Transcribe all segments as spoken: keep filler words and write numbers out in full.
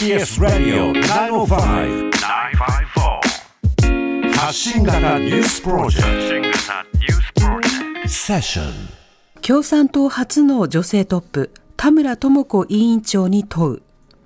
ーエス ラディオ きゅうまるご きゅうまるご 発信型ニュースプロジェクトセッション。 共産党初の女性トップ田村智子委員長に問う。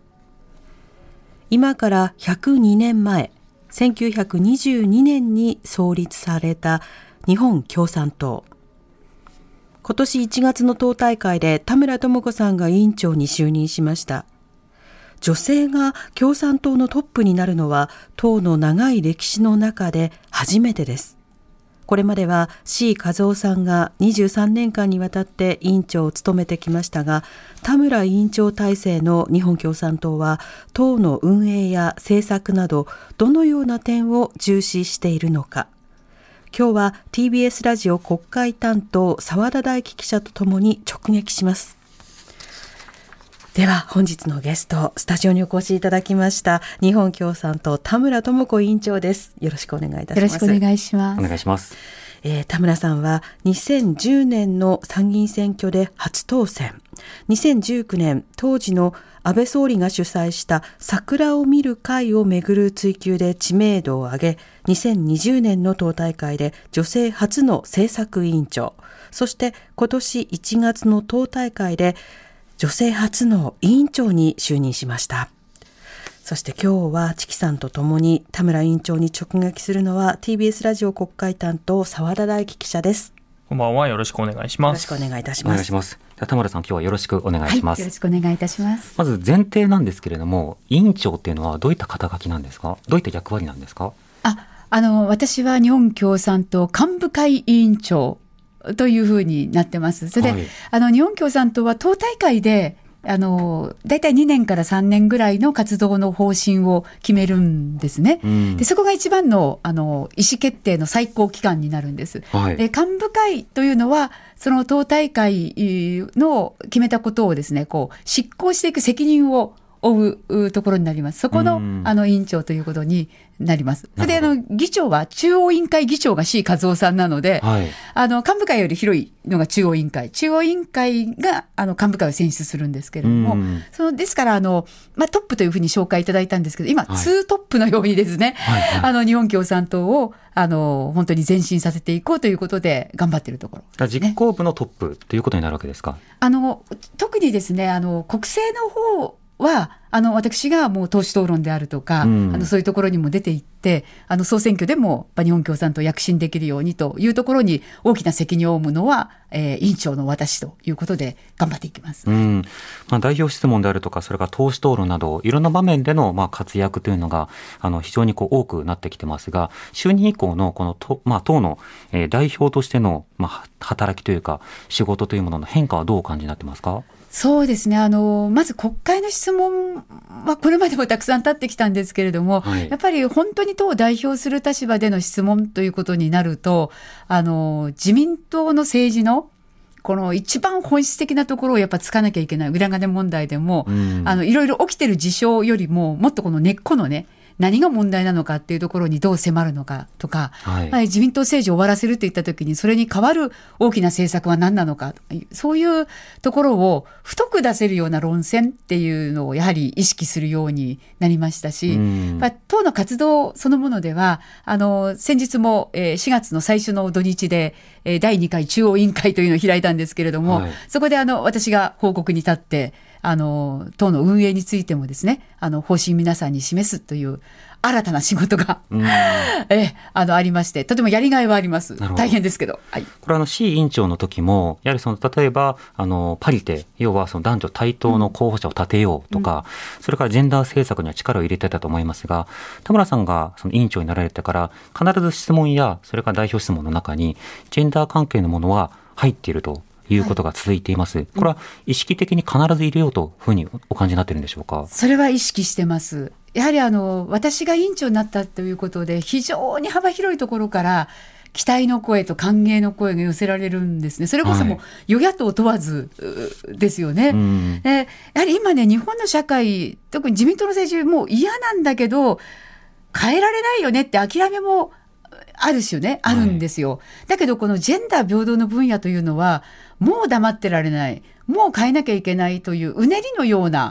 今からひゃくにねんまえ、せんきゅうひゃくにじゅうにねんに創立された日本共産党。今年いちがつの党大会で田村智子さんが委員長に就任しました。女性が共産党のトップになるのは党の長い歴史の中で初めてです。これまでは C 和夫さんがにじゅうさんねんかんにわたって委員長を務めてきましたが、田村委員長体制の日本共産党は党の運営や政策などどのような点を重視しているのか。今日は ティービーエス ラジオ国会担当澤田大樹記者とともに直撃します。では本日のゲスト、スタジオにお越しいただきました日本共産党田村智子委員長です。よろしくお願いいたします。 よろしくお願いします。 お願いします。 えー、田村さんはにせんじゅうねんの参議院選挙で初当選。にせんじゅうきゅうねん、当時の安倍総理が主催した桜を見る会をめぐる追及で知名度を上げ、にせんにじゅうねんの党大会で女性初の政策委員長、そして今年いちがつの党大会で女性初の委員長に就任しました。そして今日はチキさんとともに田村委員長に直撃するのは ティービーエス ラジオ国会担当澤田大樹記者です。 こんばんは。よろしくお願いします。 よろしくお願いいたします。 お願いします。田村さん、今日はよろしくお願いします。 はい、よろしくお願いいたします。 まず前提なんですけれども、委員長っていうのはどういった肩書きなんですか？どういった役割なんですか？ あ、あの私は日本共産党幹部会委員長というふうになってます。それで、はい、あの日本共産党は党大会であのだいたいにねんからさんねんぐらいの活動の方針を決めるんですね、うん、でそこが一番 の, あの意思決定の最高機関になるんです、はい、で幹部会というのはその党大会の決めたことをですね、こう執行していく責任を負うところになります。そこ の,、うん、あの委員長ということになります。それであの議長は中央委員会議長が C 和夫さんなので、はい、あの幹部会より広いのが中央委員会、中央委員会があの幹部会を選出するんですけれども、うん、そのですからあの、まあ、トップというふうに紹介いただいたんですけど、今、はい、ツートップのようにですね、はいはい、あの日本共産党をあの本当に前進させていこうということで頑張っているところ、 ね、実行部のトップということになるわけですか？ あの特にですね、あの国政の方はあの私がもう党首討論であるとか、うん、あのそういうところにも出ていって、あの総選挙でも日本共産党を躍進できるようにというところに大きな責任を負うのは、えー、委員長の私ということで頑張っていきます、 うんまあ、代表質問であるとか、それから党首討論などいろんな場面でのまあ活躍というのがあの非常にこう多くなってきてますが、就任以降のこの党、まあ、党の、えー、代表としての、まあ、働きというか仕事というものの変化はどうお感じになってますか？ そうですね、あのまず国会の質問はこれまでもたくさん立ってきたんですけれども、はい、やっぱり本当に党を代表する立場での質問ということになると、あの自民党の政治のこの一番本質的なところをやっぱつかなきゃいけない裏金問題でも、うん、あのいろいろ起きてる事象よりももっとこの根っこのね、何が問題なのかっていうところにどう迫るのかとか、はい、自民党政治を終わらせるといったときにそれに代わる大きな政策は何なのか、そういうところを太く出せるような論戦っていうのをやはり意識するようになりましたし、まあ、党の活動そのものではあの先日もしがつの最初の土日でだいにかい中央委員会というのを開いたんですけれども、はい、そこであの私が報告に立ってあの党の運営についてもですね、あの方針皆さんに示すという新たな仕事が、うん、えあのありまして、とてもやりがいはあります。大変ですけど、はい、 これあの C 委員長の時もやはりその例えばあのパリテ、要はその男女対等の候補者を立てようとか、うん、それからジェンダー政策には力を入れてたと思いますが、田村さんがその委員長になられてから必ず質問やそれから代表質問の中にジェンダー関係のものは入っているということが続いています、はい、これは意識的に必ず入れようというふうにお感じになっているんでしょうか？ それは意識してます。やはりあの私が委員長になったということで非常に幅広いところから期待の声と歓迎の声が寄せられるんですね。それこそもう与野党問わずですよね、はい、うん、でやはり今ね、日本の社会、特に自民党の政治もう嫌なんだけど変えられないよねって諦めもある種ね、あるんですよ、はい、だけどこのジェンダー平等の分野というのはもう黙ってられない、もう変えなきゃいけないといううねりのような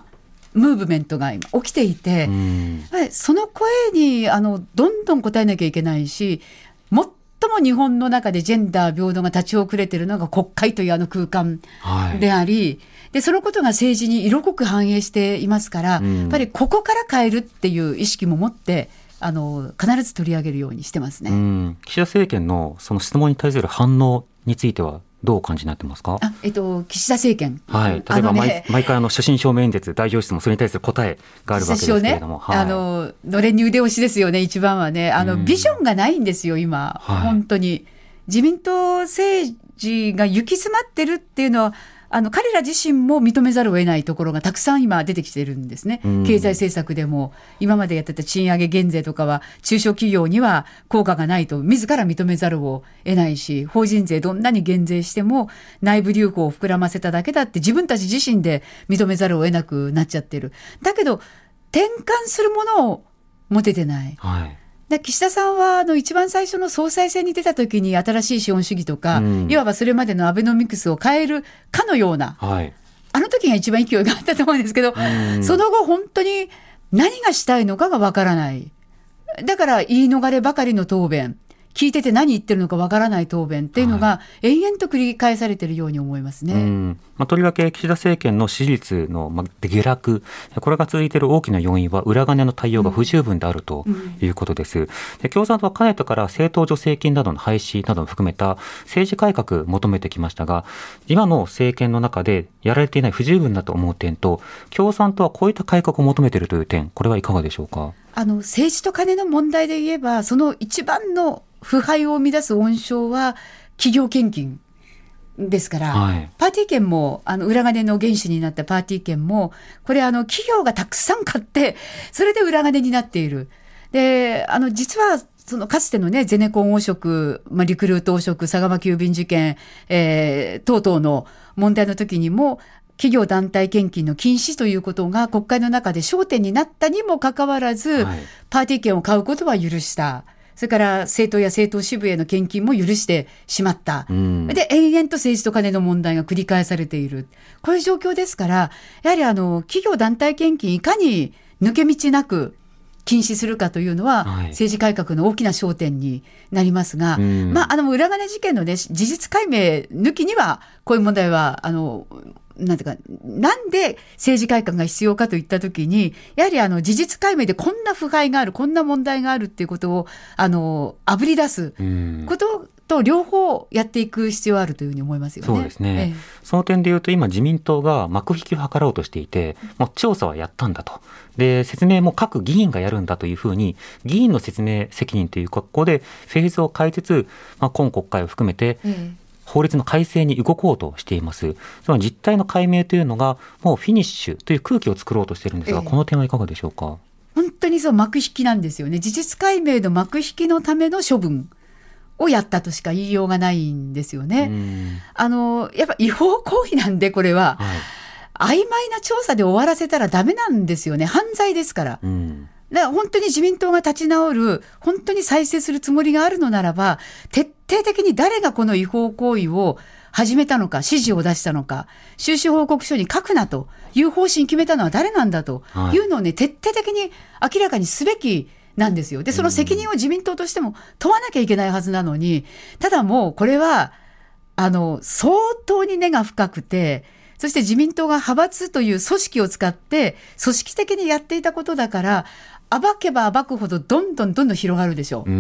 ムーブメントが今起きていて、うん、その声にあのどんどん応えなきゃいけないし、最も日本の中でジェンダー平等が立ち遅れているのが国会というあの空間であり、はい、でそのことが政治に色濃く反映していますから、うん、やっぱりここから変えるっていう意識も持ってあの必ず取り上げるようにしてますね。うん、 岸田政権のその質問に対する反応についてはどうお感じになってますか？ あ、えっと、岸田政権、 はい、例えば 毎,、ね、毎回あの所信表明演説、代表質問、それに対する答えがあるわけですけれども、 ね、はい、あののれんに腕押しですよね。一番はね、あの、うん、ビジョンがないんですよ今、はい、本当に自民党政治が行き詰まってるっていうのは、あの彼ら自身も認めざるを得ないところがたくさん今出てきてるんですね、うん、経済政策でも今までやってた賃上げ減税とかは中小企業には効果がないと自ら認めざるを得ないし、法人税どんなに減税しても内部留保を膨らませただけだって自分たち自身で認めざるを得なくなっちゃってる。だけど転換するものを持ててない、はい、で岸田さんはあの一番最初の総裁選に出た時に新しい資本主義とか、うん、いわばそれまでのアベノミクスを変えるかのような、はい、あの時が一番勢いがあったと思うんですけど、うん、その後本当に何がしたいのかがわからない。だから言い逃ればかりの答弁、聞いてて何言ってるのかわからない答弁っていうのが延々と繰り返されているように思いますね。 うん、まあ、とりわけ岸田政権の支持率の、まあ、下落、これが続いている大きな要因は裏金の対応が不十分であるということです。うん、で共産党はかねてから政党助成金などの廃止などを含めた政治改革を求めてきましたが、今の政権の中でやられていない不十分だと思う点と、共産党はこういった改革を求めているという点、これはいかがでしょうか？ あの政治と金の問題で言えば、その一番の腐敗を生み出す温床は企業献金ですから、はい、パーティー券もあの裏金の原資になったパーティー券もこれあの企業がたくさん買ってそれで裏金になっている。であの実はそのかつてのねゼネコン汚職、まあ、リクルート汚職、佐川急便事件、えー、等々の問題の時にも企業団体献金の禁止ということが国会の中で焦点になったにもかかわらず、はい、パーティー券を買うことは許した。それから政党や政党支部への献金も許してしまった。うん、で、延々と政治と金の問題が繰り返されている。こういう状況ですから、やはりあの、企業団体献金いかに抜け道なく禁止するかというのは、はい、政治改革の大きな焦点になりますが、うん、まあ、あの、裏金事件のね、事実解明抜きには、こういう問題は、あの、なんていうか、なんで政治改革が必要かといったときに、やはりあの事実解明でこんな腐敗がある、こんな問題があるっていうことをあのあぶり出すことと両方やっていく必要あるというふうに思いますよね。 そうですね。ええ、その点でいうと今自民党が幕引きを図ろうとしていて、もう調査はやったんだと。で、説明も各議員がやるんだというふうに、議員の説明責任という格好でフェーズを変えつつ、まあ、今国会を含めて、ええ法律の改正に動こうとしています。その実態の解明というのがもうフィニッシュという空気を作ろうとしているんですが、ええ、この点はいかがでしょうか？ 本当にそう幕引きなんですよね。事実解明の幕引きのための処分をやったとしか言いようがないんですよね。あのやっぱ違法行為なんでこれは、はい、曖昧な調査で終わらせたらダメなんですよね。犯罪ですから。うんだから本当に自民党が立ち直る、本当に再生するつもりがあるのならば、徹底的に誰がこの違法行為を始めたのか、指示を出したのか、収支報告書に書くなという方針決めたのは誰なんだというのをね、はい、徹底的に明らかにすべきなんですよ。で、その責任を自民党としても問わなきゃいけないはずなのに、ただもうこれは、あの、相当に根が深くて、そして自民党が派閥という組織を使って組織的にやっていたことだから、暴けば暴くほどどんどんどんどん広がるでしょう。うん、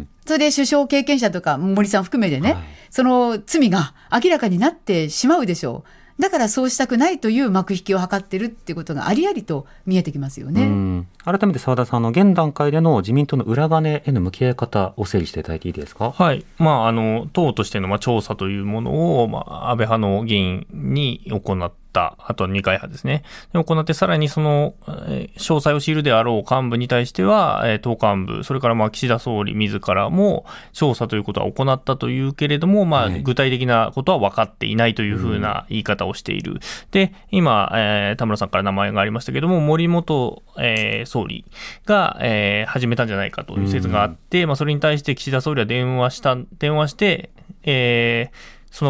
それで首相経験者とか森さん含めてね、はい、その罪が明らかになってしまうでしょう。だからそうしたくないという幕引きを図ってるっていうことがありありと見えてきますよね。うん、 改めて澤田さんの現段階での自民党の裏金への向き合い方を整理していただいていいですか？ はい、まあ、あの党としてのまあ調査というものを、まあ、安倍派の議員に行った、あとは二階派ですね。で行ってさらにその、えー、詳細を知るであろう幹部に対しては、えー、党幹部、それからまあ岸田総理自らも調査ということは行ったというけれども、まあ、具体的なことは分かっていないというふうな言い方をしている。うん、で、今、えー、田村さんから名前がありましたけれども、森元、えー、総理が、えー、始めたんじゃないかという説があって、うん、まあ、それに対して岸田総理は電話した、電話して、えー、その間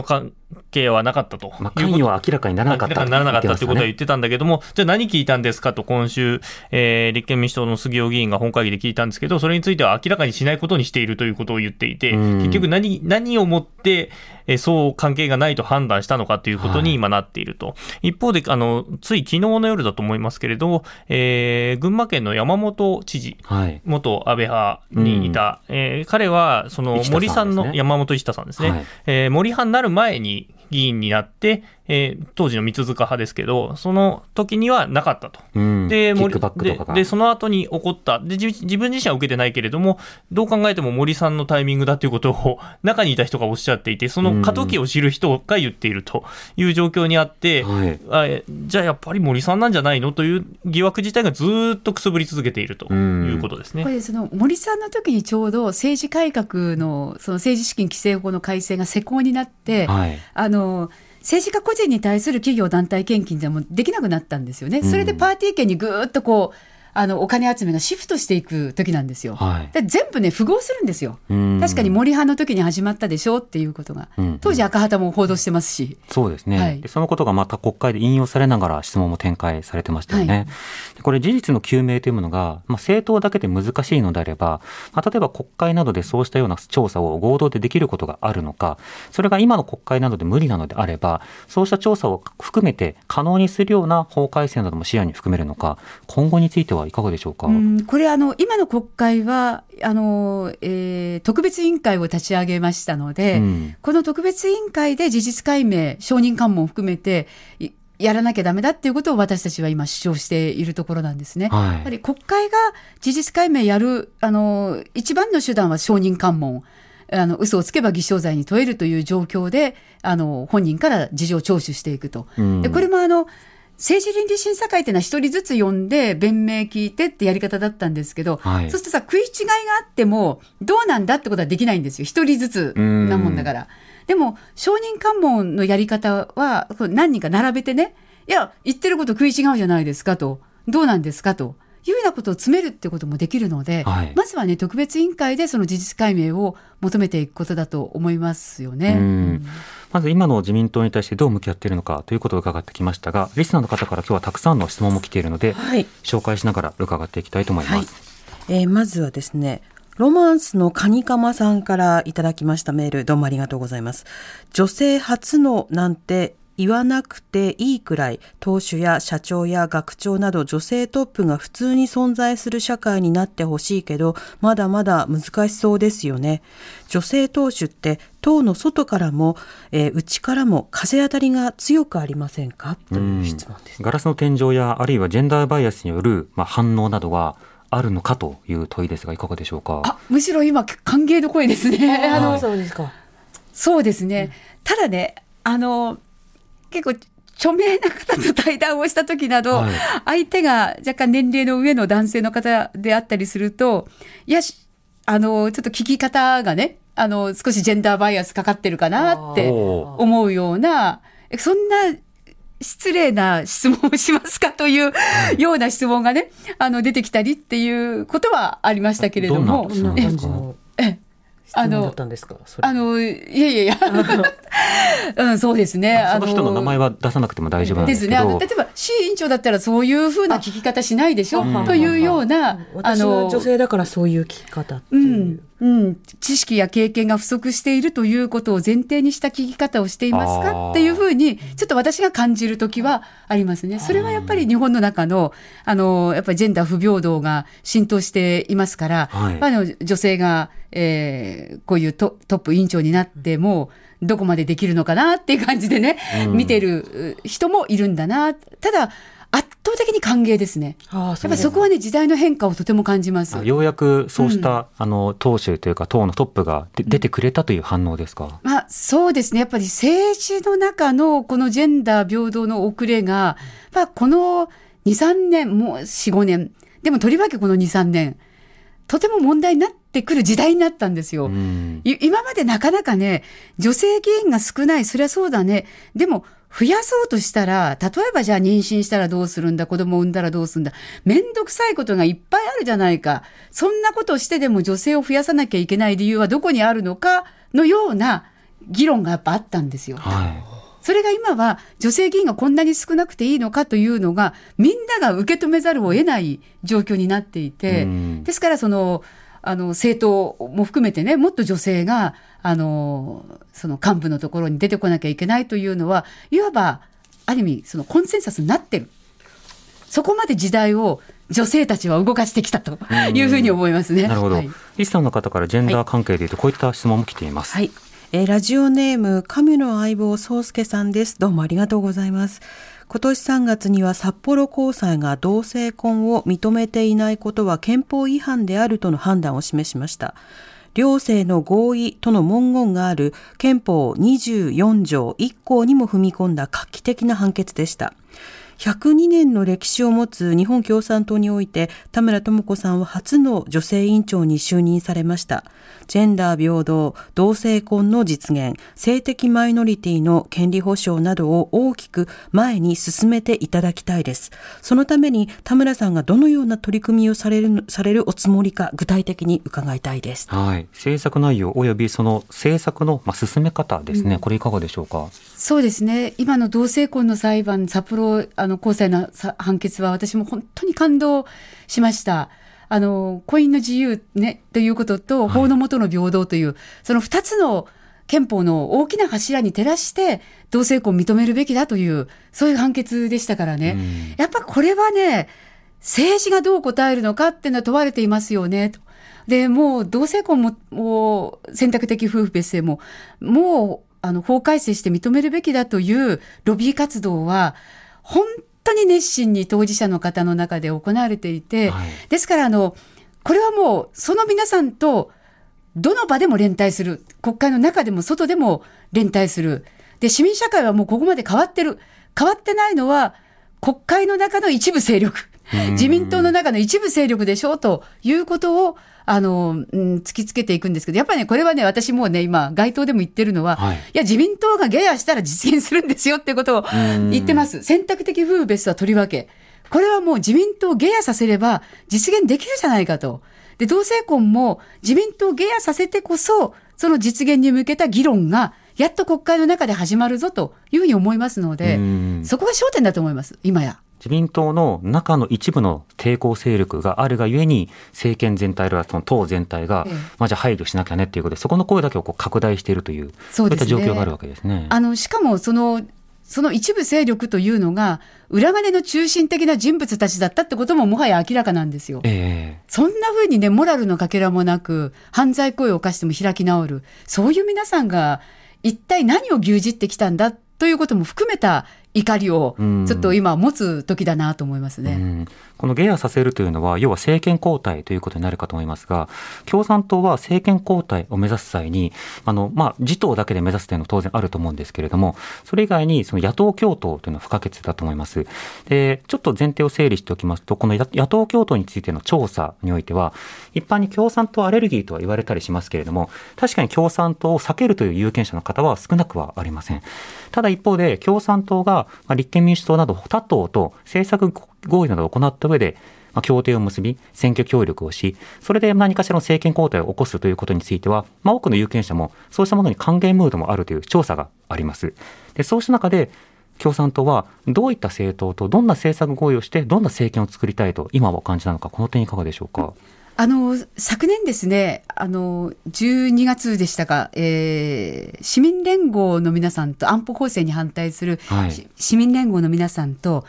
係はなかったということ、 まあ、関与は明らかにならなかった明らかにならなかったということは言ってたんだけども、じゃあ何聞いたんですかと今週、えー、立憲民主党の杉尾議員が本会議で聞いたんですけど、それについては明らかにしないことにしているということを言っていて、結局 何, 何をもって、えー、そう関係がないと判断したのかということに今なっていると、はい、一方であのつい昨日の夜だと思いますけれど、えー、群馬県の山本知事、はい、元安倍派にいた、うんえー、彼はその森さんの、ね、山本一太さんですね、はいえー、森派になる前に議員になって、えー、当時の三塚派ですけど、その時にはなかったと。うん、で, 森で, でその後に起こったで、自分自身は受けてないけれども、どう考えても森さんのタイミングだということを中にいた人がおっしゃっていて、その過渡期を知る人が言っているという状況にあって、うんはい、あじゃあやっぱり森さんなんじゃないのという疑惑自体がずっとくすぶり続けているということですね。 これその森さんの時にちょうど政治改革 の, その政治資金規正法の改正が施行になって、はい、あの政治家個人に対する企業団体献金でもできなくなったんですよね。それでパーティー券にぐーっとこうあのお金集めがシフトしていく時なんですよ、はい、で全部ね符合するんですよ。確かに森派の時に始まったでしょうっていうことが、うん、当時赤旗も報道してますし、 そうですね、はい、でそのことがまた国会で引用されながら質問も展開されてましたよね、はい、でこれ事実の究明というものが、まあ、政党だけで難しいのであれば、まあ、例えば国会などでそうしたような調査を合同でできることがあるのか、それが今の国会などで無理なのであれば、そうした調査を含めて可能にするような法改正なども視野に含めるのか、今後についてはいかがでしょうか。 うんこれあの今の国会はあの、えー、特別委員会を立ち上げましたので、うん、この特別委員会で事実解明、証人喚問を含めてやらなきゃダメだっていうことを私たちは今主張しているところなんですね、はい、やはり国会が事実解明やるあの一番の手段は証人喚問、あの嘘をつけば偽証罪に問えるという状況であの本人から事情聴取していくと、うん、でこれもあの政治倫理審査会っていうのは一人ずつ呼んで弁明聞いてってやり方だったんですけど、はい、そうするとさ食い違いがあってもどうなんだってことはできないんですよ。一人ずつなもんだから。でも証人喚問のやり方は何人か並べてね、いや言ってること食い違うじゃないですかと、どうなんですかというようなことを詰めるってこともできるので、はい、まずはね特別委員会でその事実解明を求めていくことだと思いますよね。うんまず今の自民党に対してどう向き合っているのかということを伺ってきましたが、リスナーの方から今日はたくさんの質問も来ているので、はい、紹介しながら伺っていきたいと思います、 はいえー、まずはですね、ロマンスのカニカマさんからいただきましたメール、どうもありがとうございます。女性初のなんて言わなくていいくらい、党首や社長や学長など女性トップが普通に存在する社会になってほしいけど、まだまだ難しそうですよね。女性党首って党の外からも、えー、内からも風当たりが強くありませんかという質問です。 ガラスの天井やあるいはジェンダーバイアスによる、まあ、反応などはあるのかという問いですが、いかがでしょうか。 あむしろ今歓迎の声ですね。あのそうですか。 そうですね、うん、ただねあの結構著名な方と対談をした時など、はい、相手が若干年齢の上の男性の方であったりすると、いやあのちょっと聞き方がねあの少しジェンダーバイアスかかってるかなって思うような、そんな失礼な質問をしますかというような質問がねあの出てきたりっていうことはありましたけれども、 どんな感じの質問だったんですか。それあのいやいやいやうん、そうですね。 その人の名前は出さなくても大丈夫なんですけど、ですね、あの例えば市委員長だったらそういうふうな聞き方しないでしょというような、 私は女性だからそういう聞き方っていう、うんうん、知識や経験が不足しているということを前提にした聞き方をしていますかっていうふうにちょっと私が感じるときはありますね。それはやっぱり日本の中のあのやっぱりジェンダー不平等が浸透していますから、はい、あの女性が、えー、こういう ト, トップ委員長になってもどこまでできるのかなっていう感じでね、うん、見てる人もいるんだな。ただ圧倒的に歓迎ですね。ああ、やっぱりそこはね時代の変化をとても感じます。 ようやくそうした、うん、あの党首というか党のトップがで、うん、出てくれたという反応ですか。 まあ、そうですね。やっぱり政治の中のこのジェンダー平等の遅れが、まあ、この に,さん 年もう よん,ご 年でもとりわけこの に,さん 年とても問題になってくる時代になったんですよ、うん、今までなかなかね女性議員が少ない、そりゃそうだね、でも増やそうとしたら、例えばじゃあ妊娠したらどうするんだ、子供を産んだらどうするんだ、めんどくさいことがいっぱいあるじゃないか、そんなことをしてでも女性を増やさなきゃいけない理由はどこにあるのかのような議論がやっぱあったんですよ。 はい、 それが今は女性議員がこんなに少なくていいのかというのがみんなが受け止めざるを得ない状況になっていて、ですからそのあの政党も含めてね、もっと女性があのその幹部のところに出てこなきゃいけないというのはいわばある意味そのコンセンサスになってる。そこまで時代を女性たちは動かしてきたというふうに思いますね。 なるほど、 はい、 リスナーの方からジェンダー関係でいうとこういった質問も来ています。 はい、えー、ラジオネーム神の相棒宗介さんです。どうもありがとうございます。今年さんがつには札幌高裁が同性婚を認めていないことは憲法違反であるとの判断を示しました。両性の合意との文言がある憲法にじゅうよんじょういっこうにも踏み込んだ画期的な判決でした。ひゃくにねんの歴史を持つ日本共産党において田村智子さんは初の女性委員長に就任されました。ジェンダー平等、同性婚の実現、性的マイノリティの権利保障などを大きく前に進めていただきたいです。そのために田村さんがどのような取り組みをされる、されるおつもりか具体的に伺いたいです。 はい、政策内容およびその政策のまあ進め方ですね、うん、これいかがでしょうか。 そうですね、今の同性婚の裁判、札幌あの高裁の判決は私も本当に感動しました。あの婚姻の自由、ね、ということと法の下の平等という、はい、そのふたつの憲法の大きな柱に照らして同性婚を認めるべきだというそういう判決でしたからね、うん、やっぱこれはね、政治がどう答えるのかっていうのは問われていますよねと。でもう同性婚も、もう選択的夫婦別姓ももうあの法改正して認めるべきだというロビー活動は本当に熱心に当事者の方の中で行われていて、はい、ですからあのこれはもうその皆さんとどの場でも連帯する、国会の中でも外でも連帯する。で市民社会はもうここまで変わってる。変わってないのは国会の中の一部勢力、自民党の中の一部勢力でしょうということをあの、うん、突きつけていくんですけど、やっぱりねこれはね、私もうね今街頭でも言ってるのは、はい、いや自民党がゲアしたら実現するんですよっていうことを言ってます。選択的夫婦別姓はとりわけ、これはもう自民党をゲアさせれば実現できるじゃないかと。で同性婚も自民党をゲアさせてこそその実現に向けた議論がやっと国会の中で始まるぞというふうに思いますので、そこが焦点だと思います。今や自民党の中の一部の抵抗勢力があるがゆえに政権全体やその党全体が、ええまあ、じゃあ配慮しなきゃねということで、そこの声だけをこう拡大しているという、そうですね、そういった状況があるわけですね。 あのしかもそのその一部勢力というのが裏金の中心的な人物たちだったってことももはや明らかなんですよ、えー、そんな風にねモラルのかけらもなく犯罪行為を犯しても開き直る、そういう皆さんが一体何を牛耳ってきたんだということも含めた怒りをちょっと今持つ時だなと思いますね。 うん、このゲアさせるというのは要は政権交代ということになるかと思いますが、共産党は政権交代を目指す際にあの、まあ、自党だけで目指すというのは当然あると思うんですけれども、それ以外にその野党共闘というのは不可欠だと思います。でちょっと前提を整理しておきますと、この野党共闘についての調査においては一般に共産党アレルギーとは言われたりしますけれども、確かに共産党を避けるという有権者の方は少なくはありません。ただ一方で共産党がまあ、立憲民主党など他党と政策合意などを行った上で、まあ、協定を結び選挙協力をし、それで何かしらの政権交代を起こすということについては、まあ、多くの有権者もそうしたものに歓迎ムードもあるという調査があります。でそうした中で共産党はどういった政党とどんな政策合意をしてどんな政権を作りたいと今はお感じなのか、この点いかがでしょうか。 あの昨年ですね、あのじゅうにがつでしたか、えー、市民連合の皆さんと安保法制に反対する、はい、市民連合の皆さんと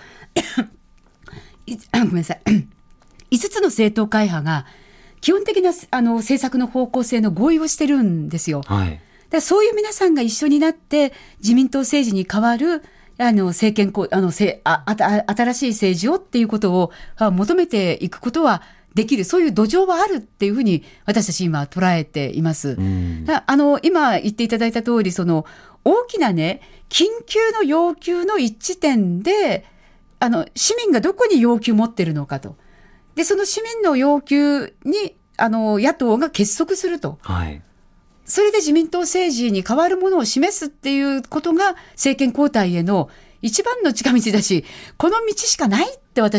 ごめんなさいいつつの政党会派が基本的なあの政策の方向性の合意をしてるんですよ、はい、だからそういう皆さんが一緒になって自民党政治に代わるあの政権あのせああ新しい政治をっていうことを求めていくことはできる、そういう土壌はあるっていうふうに私たち今捉えています。うん、あの今言っていただいた通り、その大きなね緊急の要求の一致点であの市民がどこに要求を持ってるのかと、でその市民の要求にあの野党が結束すると、はい、それで自民党政治に変わるものを示すっていうことが政権交代への一番の近道だし、この道しかないって私は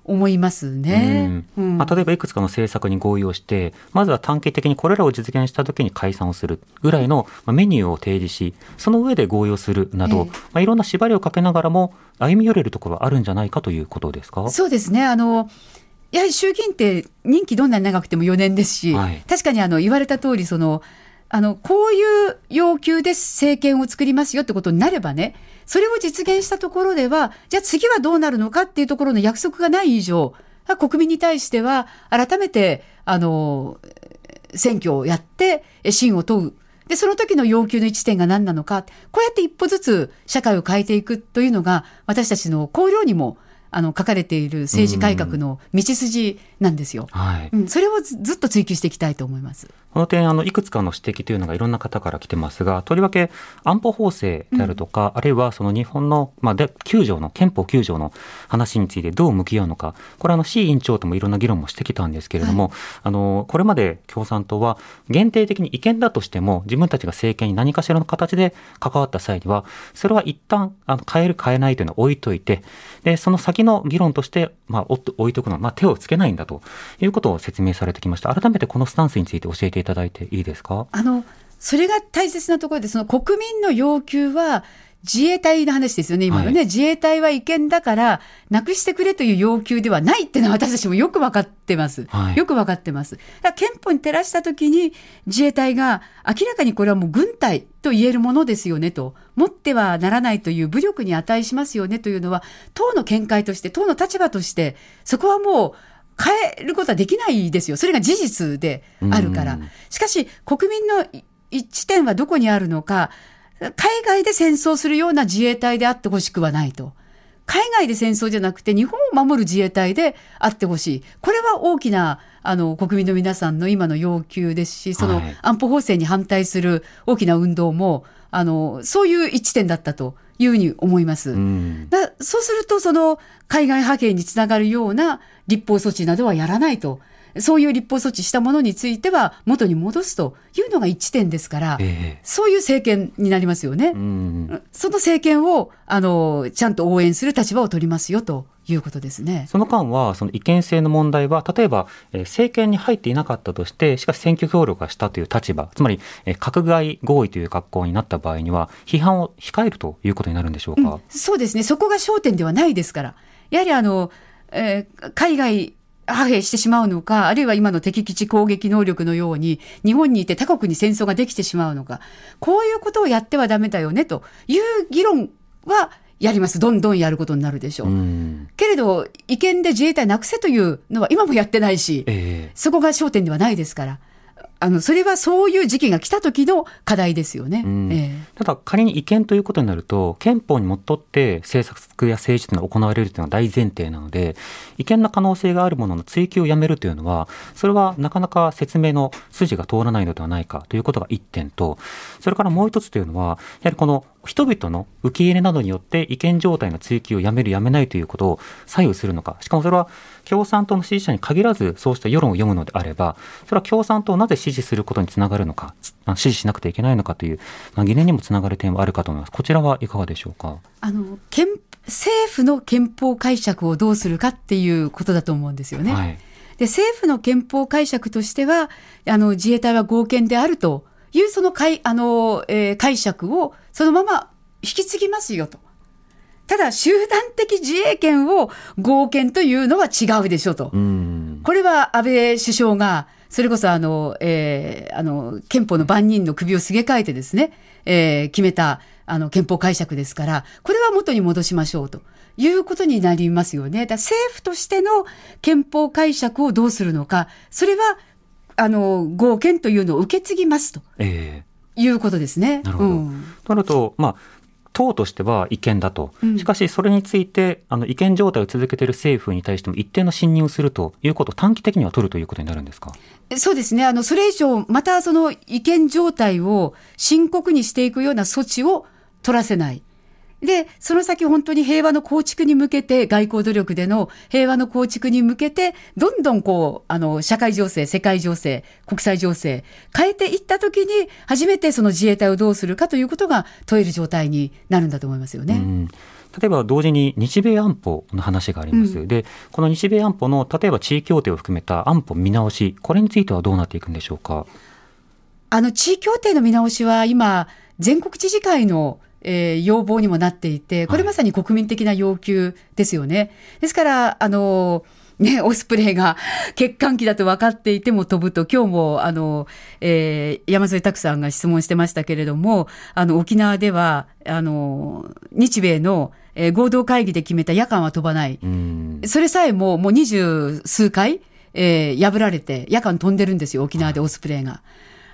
思いますね。 うんうんまあ、例えばいくつかの政策に合意をしてまずは短期的にこれらを実現したときに解散をするぐらいのメニューを提示しその上で合意をするなど、ええまあ、いろんな縛りをかけながらも歩み寄れるところはあるんじゃないかということですか。 そうですね。あのやはり衆議院って任期どんなに長くてもよねんですし、はい、確かにあの言われた通りそのあのこういう要求で政権を作りますよってことになればね、それを実現したところではじゃあ次はどうなるのかっていうところの約束がない以上、国民に対しては改めてあの選挙をやって信を問う。でその時の要求の一点が何なのか、こうやって一歩ずつ社会を変えていくというのが私たちの綱領にもあの書かれている政治改革の道筋なんですよ、はいうん、それを ず, ずっと追求していきたいと思います。 この点あのいくつかの指摘というのがいろんな方から来てますが、とりわけ安保法制であるとか、うん、あるいはその日本の、まあ、できゅう条の憲法きゅう条の話についてどう向き合うのか、これあの志位委員長ともいろんな議論もしてきたんですけれども、はい、あのこれまで共産党は限定的に違憲だとしても自分たちが政権に何かしらの形で関わった際にはそれは一旦あの変える変えないというのを置いといて、でその先の議論として、まあ、置いとくのは、まあ、手をつけないんだということを説明されてきました。改めてこのスタンスについて教えていただいていいですか。 あのそれが大切なところで、その国民の要求は自衛隊の話ですよね今のね、はい、自衛隊は違憲だからなくしてくれという要求ではないっていうのは私たちもよく分かってます、はい、よく分かってます。だから憲法に照らしたときに自衛隊が明らかにこれはもう軍隊と言えるものですよねと、持ってはならないという武力に値しますよねというのは党の見解として党の立場としてそこはもう変えることはできないですよ。それが事実であるから。しかし国民の一致点はどこにあるのか、海外で戦争するような自衛隊であってほしくはないと。海外で戦争じゃなくて日本を守る自衛隊であってほしい。これは大きなあの国民の皆さんの今の要求ですし、その安保法制に反対する大きな運動もあのそういう一致点だったというふうに思います。うん、だそうするとその海外派遣につながるような立法措置などはやらないと。そういう立法措置したものについては元に戻すというのが一致点ですから、えー、そういう政権になりますよね。うんその政権をあのちゃんと応援する立場を取りますよということですね。 その間はその違憲性の問題は例えば、えー、政権に入っていなかったとしてしかし選挙協力がしたという立場、つまり、えー、閣外合意という格好になった場合には批判を控えるということになるんでしょうか。うん、 そうですね。そこが焦点ではないですから、やはりあの、えー、海外派兵してしまうのか、あるいは今の敵基地攻撃能力のように日本にいて他国に戦争ができてしまうのか、こういうことをやってはダメだよねという議論はやります。どんどんやることになるでしょう。うんけれど違憲で自衛隊なくせというのは今もやってないし、えー、そこが焦点ではないですから、あのそれはそういう時期が来た時の課題ですよね。うんえー、 ただ仮に違憲ということになると憲法にのっとって政策や政治というのが行われるというのは大前提なので、違憲な可能性があるものの追及をやめるというのはそれはなかなか説明の筋が通らないのではないかということが一点と、それからもう一つというのはやはりこの人々の受け入れなどによって違憲状態の追及をやめるやめないということを左右するのか、しかもそれは共産党の支持者に限らずそうした世論を読むのであればそれは共産党をなぜ支持することにつながるのか、支持しなくてはいけないのかという、まあ、疑念にもつながる点はあるかと思います。こちらはいかがでしょうか。 あの憲政府の憲法解釈をどうするかっていうことだと思うんですよね。はい、で政府の憲法解釈としてはあの自衛隊は合憲であるというその解、あの、えー、解釈をそのまま引き継ぎますよと。ただ集団的自衛権を合憲というのは違うでしょと。うんこれは安倍首相がそれこそあの、えー、あの憲法の番人の首をすげ替えてですね、えー、決めたあの憲法解釈ですから、これは元に戻しましょうということになりますよね。だから政府としての憲法解釈をどうするのか、それはあの合憲というのを受け継ぎますと、えー、いうことですね。 なるほど。うん、となると、まあ党としては違憲だと、しかしそれについてあの違憲状態を続けている政府に対しても一定の信任をするということを短期的には取るということになるんですか。 そうですね。あのそれ以上またその違憲状態を深刻にしていくような措置を取らせない。 で、その先本当に平和の構築に向けて、外交努力での平和の構築に向けて、どんどんこう、あの、社会情勢、世界情勢、国際情勢、変えていったときに、初めてその自衛隊をどうするかということが問える状態になるんだと思いますよね。 うん、例えば同時に日米安保の話があります。うん、で、この日米安保の、例えば地位協定を含めた安保見直し、これについてはどうなっていくんでしょうか。 あの、地位協定の見直しは今、全国知事会のえー、要望にもなっていて、これまさに国民的な要求ですよね。はい、ですから、あの、ね、オスプレイが欠陥機だと分かっていても飛ぶと、今日も、あの、えー、山添拓さんが質問してましたけれども、あの、沖縄では、あの、日米の、えー、合同会議で決めた夜間は飛ばない。それさえも、もう二十数回、えー、破られて、夜間飛んでるんですよ、沖縄でオスプレイが。はい、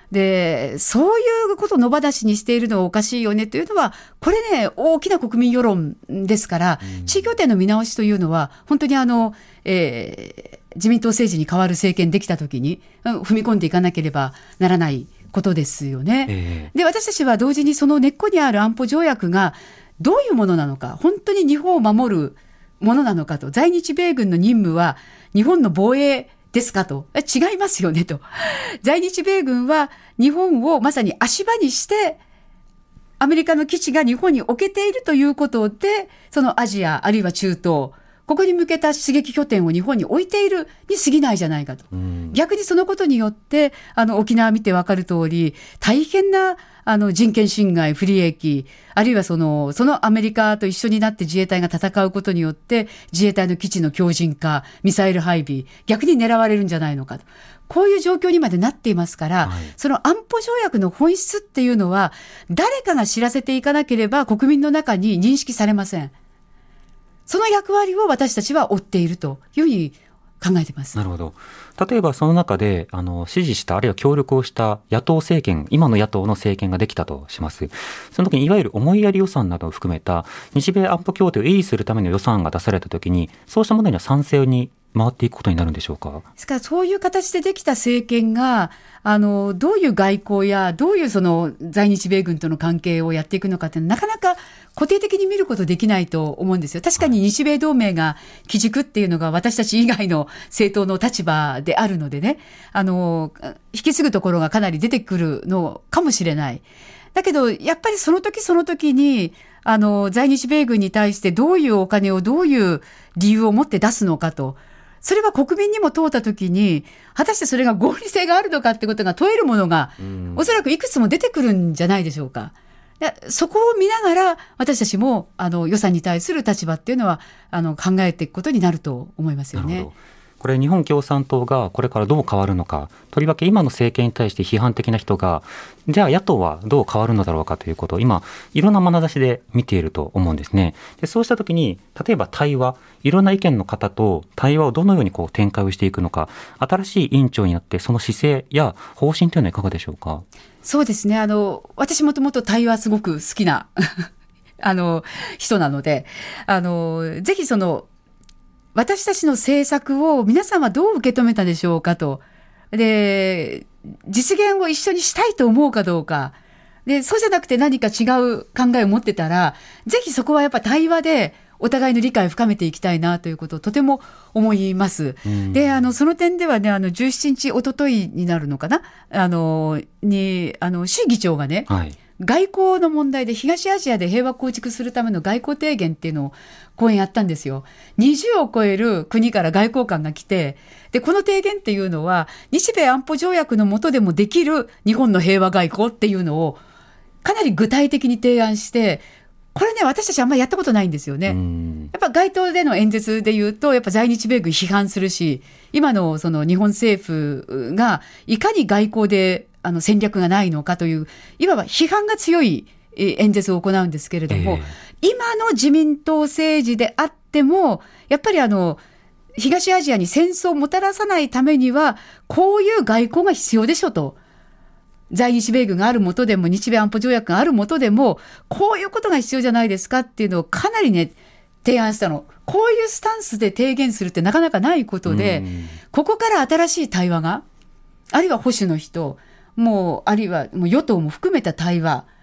で、そういうことを野放しにしているのはおかしいよねというのは、これね、大きな国民世論ですから、うん、地位協定の見直しというのは、本当にあの、えー、自民党政治に代わる政権できたときに、踏み込んでいかなければならないことですよね。えー、で、私たちは同時にその根っこにある安保条約がどういうものなのか、本当に日本を守るものなのかと、在日米軍の任務は日本の防衛ですかと、違いますよねと。在日米軍は日本をまさに足場にしてアメリカの基地が日本に置けているということで、そのアジアあるいは中東、ここに向けた出撃拠点を日本に置いているに過ぎないじゃないかと。逆にそのことによってあの沖縄見てわかる通り、大変なあの人権侵害、不利益、あるいはその、そのアメリカと一緒になって自衛隊が戦うことによって、自衛隊の基地の強靭化、ミサイル配備、逆に狙われるんじゃないのかと。こういう状況にまでなっていますから、はい、その安保条約の本質っていうのは、誰かが知らせていかなければ国民の中に認識されません。その役割を私たちは負っているというふうに考えています。 なるほど。例えばその中であの支持したあるいは協力をした野党政権、今の野党の政権ができたとします。その時にいわゆる思いやり予算などを含めた日米安保協定を維持するための予算が出された時に、そうしたものには賛成に回っていくことになるんでしょうか。 ですからそういう形でできた政権があのどういう外交やどういうその在日米軍との関係をやっていくのかってなかなか固定的に見ることできないと思うんですよ。確かに日米同盟が基軸っていうのが私たち以外の政党の立場であるのでね、あの引き継ぐところがかなり出てくるのかもしれない。だけどやっぱりその時その時にあの在日米軍に対してどういうお金をどういう理由を持って出すのかと、それは国民にも問うたときに、果たしてそれが合理性があるのかってことが問えるものが、おそらくいくつも出てくるんじゃないでしょうか。でそこを見ながら、私たちもあの予算に対する立場っていうのはあの考えていくことになると思いますよね。 なるほど。これ日本共産党がこれからどう変わるのか、とりわけ今の政権に対して批判的な人が、じゃあ野党はどう変わるのだろうかということを今いろんな眼差しで見ていると思うんですね。でそうしたときに例えば対話、いろんな意見の方と対話をどのようにこう展開をしていくのか、新しい委員長になってその姿勢や方針というのはいかがでしょうか。 そうですね、あの私もともと対話すごく好きなあの人なので、あのぜひその私たちの政策を皆さんはどう受け止めたでしょうかと。で、実現を一緒にしたいと思うかどうか。で、そうじゃなくて何か違う考えを持ってたら、ぜひそこはやっぱ対話でお互いの理解を深めていきたいなということをとても思います。で、あの、その点ではね、あの、じゅうしちにち、おとといになるのかな、あの、に、あの、志議長がね、はい、外交の問題で東アジアで平和構築するための外交提言っていうのを講演やったんですよ。にじゅうを超える国から外交官が来て、で、この提言っていうのは日米安保条約の下でもできる日本の平和外交っていうのをかなり具体的に提案して、これね、私たちあんまりやったことないんですよね。やっぱ街頭での演説で言うと、やっぱ在日米軍批判するし、今のその日本政府がいかに外交であの戦略がないのかという、いわば批判が強い演説を行うんですけれども、えー、今の自民党政治であっても、やっぱりあの、東アジアに戦争をもたらさないためには、こういう外交が必要でしょと。在日米軍がある下でも、日米安保条約がある下でも、こういうことが必要じゃないですかっていうのをかなりね、提案したの。こういうスタンスで提言するってなかなかないことで、ここから新しい対話が、あるいは保守の人、もう、あるいはもう与党も含めた対話、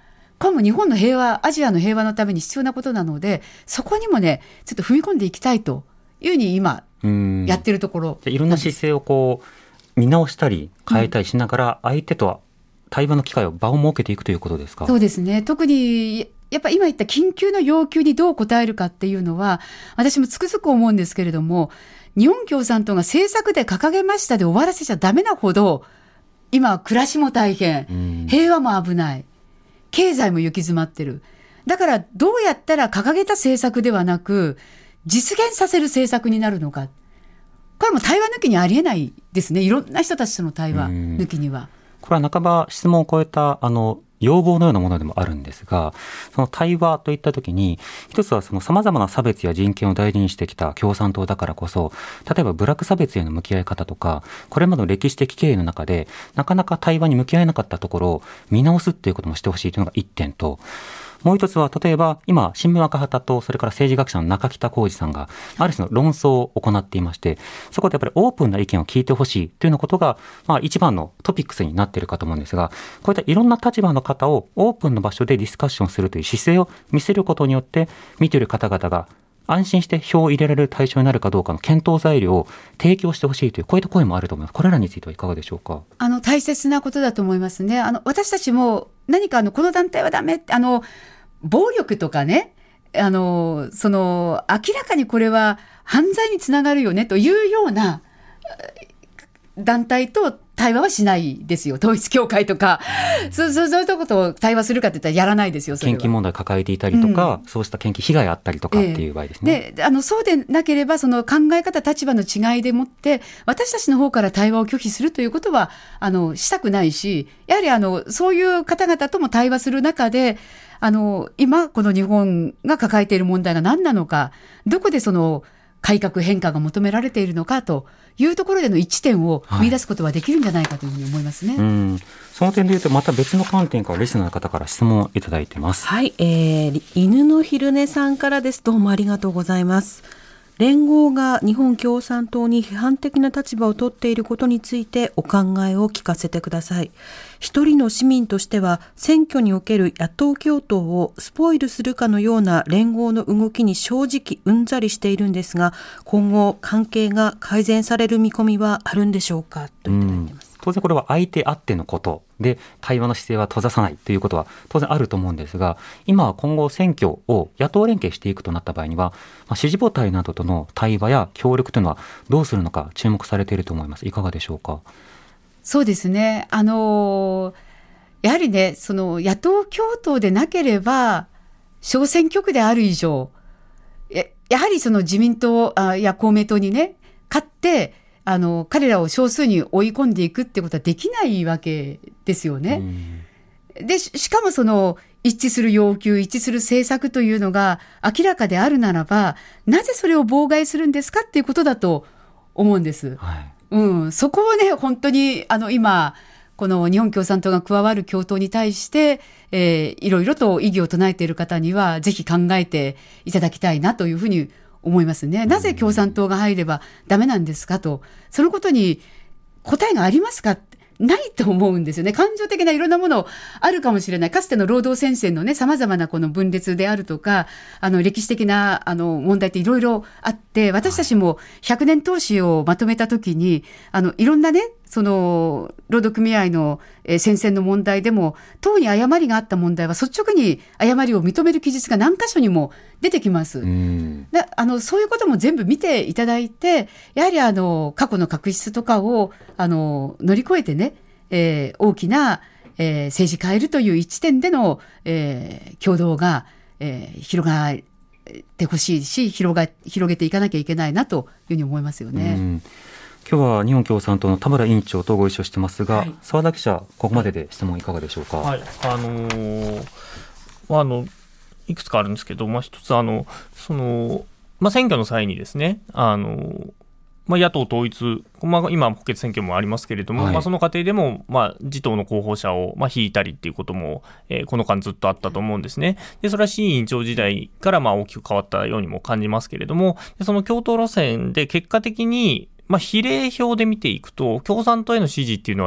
これも日本の平和、アジアの平和のために必要なことなので、そこにもねちょっと踏み込んでいきたいというふうに今やってるところ。 いろんな姿勢をこう見直したり変えたりしながら、相手とは対話の機会を場を設けていくということですか。 そうですね。特にやっぱ今言った緊急の要求にどう応えるかっていうのは、私もつくづく思うんですけれども、日本共産党が政策で掲げましたで終わらせちゃダメなほど、今は暮らしも大変、平和も危ない、経済も行き詰まってる。だからどうやったら掲げた政策ではなく実現させる政策になるのか。これも対話抜きにありえないですね。いろんな人たちとの対話抜きには。 これは半ば質問を超えたあの要望のようなものでもあるんですが、その対話といったときに、一つはその様々な差別や人権を大事にしてきた共産党だからこそ、例えば部落差別への向き合い方とか、これまでの歴史的経緯の中でなかなか対話に向き合えなかったところを見直すっていうこともしてほしいというのが一点と、もう一つは例えば今新聞赤旗とそれから政治学者の中北浩二さんがある種の論争を行っていまして、そこでやっぱりオープンな意見を聞いてほしいというようなことがまあ一番のトピックスになっているかと思うんですが、こういったいろんな立場の方をオープンの場所でディスカッションするという姿勢を見せることによって、見ている方々が安心して票を入れられる対象になるかどうかの検討材料を提供してほしいという、こういった声もあると思います。これらについてはいかがでしょうか。 あの大切なことだと思いますね。あの私たちも何かあのこの団体はダメって、あの暴力とかね、あのその明らかにこれは犯罪につながるよねというような団体と対話はしないですよ。統一教会とか、うん、そうそうそういうことを対話するかって言ったらやらないですよ。それは献金問題を抱えていたりとか、うん、そうした献金被害あったりとかっていう場合ですね。 えー、であのそうでなければその考え方立場の違いでもって私たちの方から対話を拒否するということはあのしたくないし、やはりあのそういう方々とも対話する中で、あの今この日本が抱えている問題が何なのか、どこでその改革変化が求められているのかというところでの一致点を見出すことはできるんじゃないかというふうに思いますね。 はい、うんその点でいうとまた別の観点からリスナーの方から質問をいただいてます。 はい、えー、犬の昼寝さんからです。どうもありがとうございます。連合が日本共産党に批判的な立場を取っていることについてお考えを聞かせてください。一人の市民としては選挙における野党共闘をスポイルするかのような連合の動きに正直うんざりしているんですが、今後関係が改善される見込みはあるんでしょうかといただいてます。 当然これは相手あってのことで対話の姿勢は閉ざさないということは当然あると思うんですが、今は今後選挙を野党連携していくとなった場合には、まあ、支持母体などとの対話や協力というのはどうするのか注目されていると思います。いかがでしょうか。 そうですね、あのやはりね、その野党共闘でなければ小選挙区である以上 や, やはりその自民党あや公明党にね勝ってあの彼らを少数に追い込んでいくってことはできないわけですよね。で し, しかもその一致する要求、一致する政策というのが明らかであるならば、なぜそれを妨害するんですかっていうことだと思うんです。はい、うん、そこをね本当にあの今この日本共産党が加わる共闘に対して、えー、いろいろと異議を唱えている方にはぜひ考えていただきたいなというふうに思いますね。なぜ共産党が入ればダメなんですかと、そのことに答えがありますか、ないと思うんですよね。感情的ないろんなものあるかもしれない。かつての労働戦線のね、様々なこの分裂であるとか、あの歴史的なあの問題っていろいろあって、私たちもひゃくねん投資をまとめたときに、あのいろんなね、その労働組合の戦線の問題でも党に誤りがあった問題は率直に誤りを認める記述が何箇所にも出てきます。うんであのそういうことも全部見ていただいて、やはりあの過去の確執とかをあの乗り越えてね、えー、大きな、えー、政治変えるという一点での、えー、共同が、えー、広がってほしいし、広が広げていかなきゃいけないなというふうに思いますよね。うん今日は日本共産党の田村委員長とご一緒してますが、はい、澤田記者、ここまでで質問いかがでしょうか。 はい、あのー、あのいくつかあるんですけど、まあ、一つあのその、まあ、選挙の際にですね、あのまあ、野党統一、まあ、今補欠選挙もありますけれども、はいまあ、その過程でも、まあ、自党の候補者を、まあ、引いたりっていうことも、えー、この間ずっとあったと思うんですね。でそれは志位委員長時代からまあ大きく変わったようにも感じますけれども、でその共闘路線で結果的にまあ、比例票で見ていくと共産党への支持っていうのは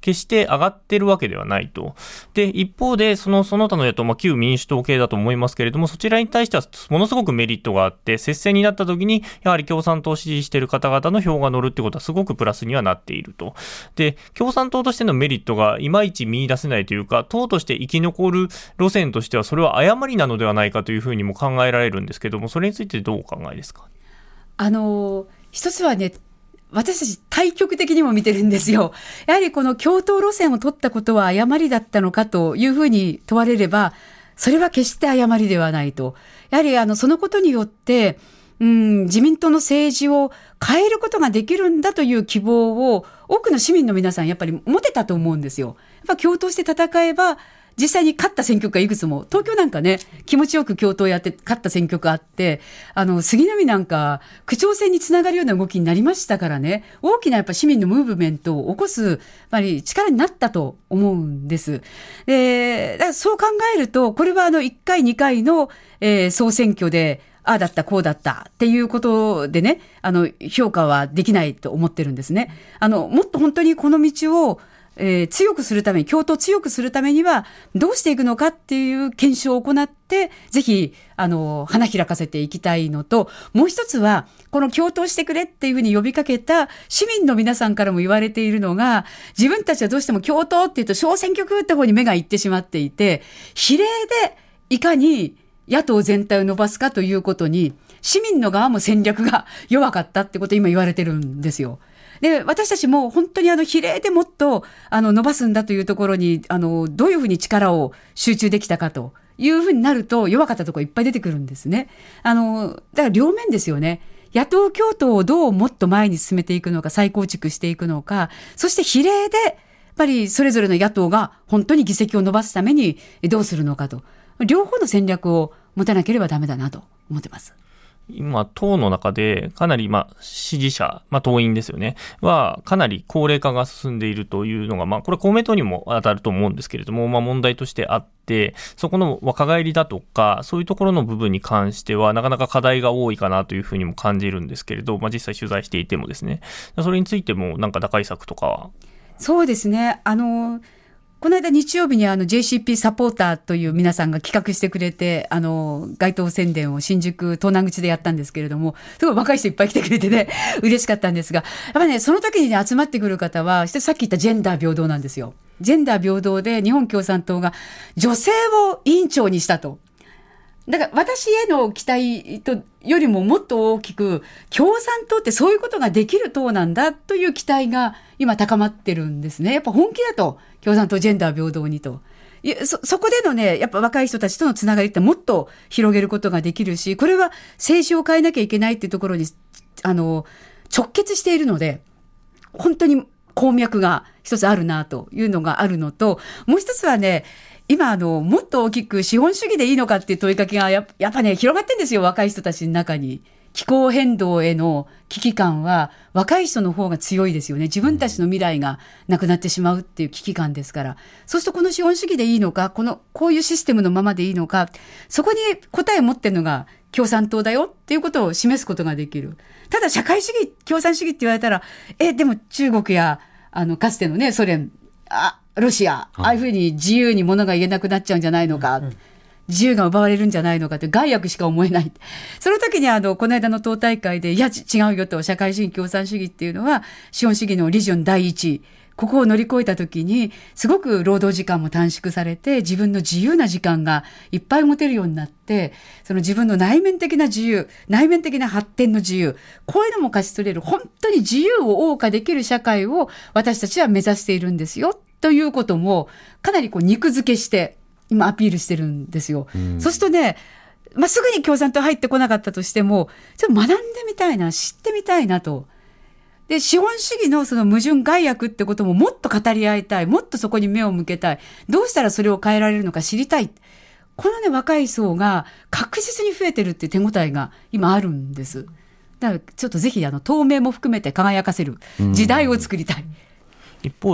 決して上がってるわけではないと。で、一方で、その、その他の野党、まあ、旧民主党系だと思いますけれども、そちらに対してはものすごくメリットがあって、接戦になった時に、やはり共産党を支持している方々の票が乗るってことはすごくプラスにはなっていると。で、共産党としてのメリットがいまいち見出せないというか、党として生き残る路線としては、それは誤りなのではないかというふうにも考えられるんですけども、それについてどうお考えですか？ あの、一つはね、私たち対極的にも見てるんですよ。やはりこの共闘路線を取ったことは誤りだったのかというふうに問われれば、それは決して誤りではないと。やはりあのそのことによって、うん、自民党の政治を変えることができるんだという希望を多くの市民の皆さんやっぱり持てたと思うんですよ。やっぱ共闘して戦えば、実際に勝った選挙区がいくつも、東京なんかね、気持ちよく共闘やって勝った選挙区あって、あの、杉並なんか、区長選につながるような動きになりましたからね、大きなやっぱ市民のムーブメントを起こす、やっぱり力になったと思うんです。で、だからそう考えると、これはあの、いっかい、にかいの、えー、総選挙で、ああだった、こうだったっていうことでね、あの、評価はできないと思ってるんですね。あの、もっと本当にこの道を、えー、強くするために、共闘を強くするためにはどうしていくのかっていう検証を行って、ぜひ、あの、花開かせていきたいのと、もう一つは、この共闘してくれっていうふうに呼びかけた市民の皆さんからも言われているのが、自分たちはどうしても共闘っていうと小選挙区って方に目がいってしまっていて、比例でいかに野党全体を伸ばすかということに、市民の側も戦略が弱かったってことを今言われてるんですよ。で、私たちも本当にあの比例でもっとあの伸ばすんだというところに、あの、どういうふうに力を集中できたかというふうになると弱かったところいっぱい出てくるんですね。あの、だから両面ですよね。野党共闘をどうもっと前に進めていくのか、再構築していくのか、そして比例で、やっぱりそれぞれの野党が本当に議席を伸ばすためにどうするのかと。両方の戦略を持たなければダメだなと思ってます。 今、党の中でかなり、まあ、支持者、まあ、党員ですよね、は、かなり高齢化が進んでいるというのが、まあ、これ公明党にも当たると思うんですけれども、まあ、問題としてあって、そこの若返りだとか、そういうところの部分に関しては、なかなか課題が多いかなというふうにも感じるんですけれど、まあ、実際取材していてもですね、それについても、なんか打開策とかは？ そうですね。あの、この間日曜日にあの ジェーシーピー サポーターという皆さんが企画してくれて、あの、街頭宣伝を新宿東南口でやったんですけれども、すごい若い人いっぱい来てくれてね、嬉しかったんですが、やっぱね、その時に、ね、集まってくる方は、さっき言ったジェンダー平等なんですよ。ジェンダー平等で日本共産党が女性を委員長にしたと。だから私への期待とよりももっと大きく、共産党ってそういうことができる党なんだという期待が今高まってるんですね。やっぱ本気だと、共産党ジェンダー平等にと。いや、そ、そこでのね、やっぱ若い人たちとのつながりってもっと広げることができるし、これは政治を変えなきゃいけないっていうところに、あの、直結しているので、本当に鉱脈が一つあるなというのがあるのと、もう一つはね、今あのもっと大きく資本主義でいいのかっていう問いかけがや、やっぱね広がってんですよ、若い人たちの中に。気候変動への危機感は若い人の方が強いですよね。自分たちの未来がなくなってしまうっていう危機感ですから。そうするとこの資本主義でいいのか、このこういうシステムのままでいいのか、そこに答えを持ってるのが共産党だよっていうことを示すことができる。ただ社会主義、共産主義って言われたら、えでも中国やあのかつてのねソ連、あロシア、ああいうふうに自由に物が言えなくなっちゃうんじゃないのか、うんうん、自由が奪われるんじゃないのかって害悪しか思えない。その時にあのこの間の党大会で、いや違うよと、社会主義共産主義っていうのは資本主義のリジョン第一、ここを乗り越えた時にすごく労働時間も短縮されて、自分の自由な時間がいっぱい持てるようになって、その自分の内面的な自由、内面的な発展の自由、こういうのも勝ち取れる、本当に自由を謳歌できる社会を私たちは目指しているんですよということもかなりこう肉付けして今アピールしてるんですよ、うん、そうするとね、まあ、すぐに共産党入ってこなかったとしてもちょっと学んでみたいな、知ってみたいなと。で資本主義のその矛盾害悪ってことももっと語り合いたい、もっとそこに目を向けたい、どうしたらそれを変えられるのか知りたい、このね若い層が確実に増えてるっていう手応えが今あるんです。だからちょっとぜひあの透明も含めて輝かせる時代を作りたい、うん、 一方で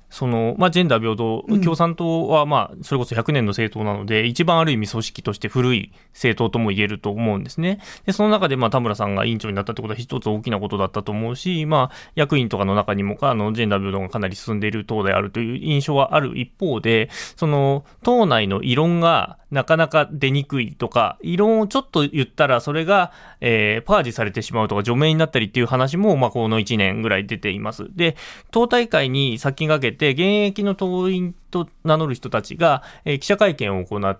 そのまあ、ジェンダー平等、うん、共産党はまあそれこそひゃくねんの政党なので、一番ある意味組織として古い政党とも言えると思うんですね。でその中でまあ田村さんが委員長になったということは一つ大きなことだったと思うし、まあ、役員とかの中にもあのジェンダー平等がかなり進んでいる党であるという印象はある一方で、その党内の異論がなかなか出にくいとか、異論をちょっと言ったらそれが、えー、パージされてしまうとか除名になったりっていう話も、まあ、このいちねんぐらい出ています。で党大会に先駆けて現役の党員と名乗る人たちが、えー、記者会見を行って、